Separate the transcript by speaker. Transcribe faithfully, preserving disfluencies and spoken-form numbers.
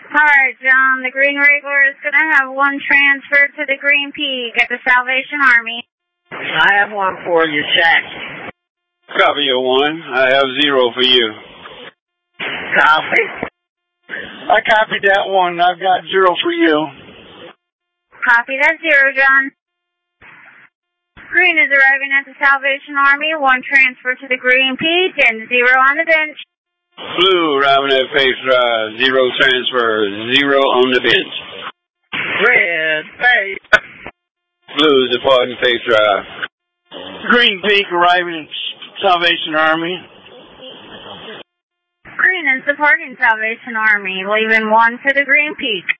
Speaker 1: Alright, John, the Green Wrangler is going to have one transfer to the Green Peak at the Salvation Army.
Speaker 2: I have one for you, Shaq.
Speaker 3: Copy your one. I have zero for you.
Speaker 2: Copy.
Speaker 4: I copied that one. I've got zero for you.
Speaker 1: Copy that zero, John. Green is arriving at the Salvation Army, one transfer to the Green Peak, and zero on the bench.
Speaker 3: Blue arriving at Face Drive, zero transfer, zero on the bench.
Speaker 2: Red, face.
Speaker 3: Blue is departing Face Drive.
Speaker 4: Green Peak arriving at Salvation Army.
Speaker 1: Green is departing Salvation Army, leaving one for the Green Peak.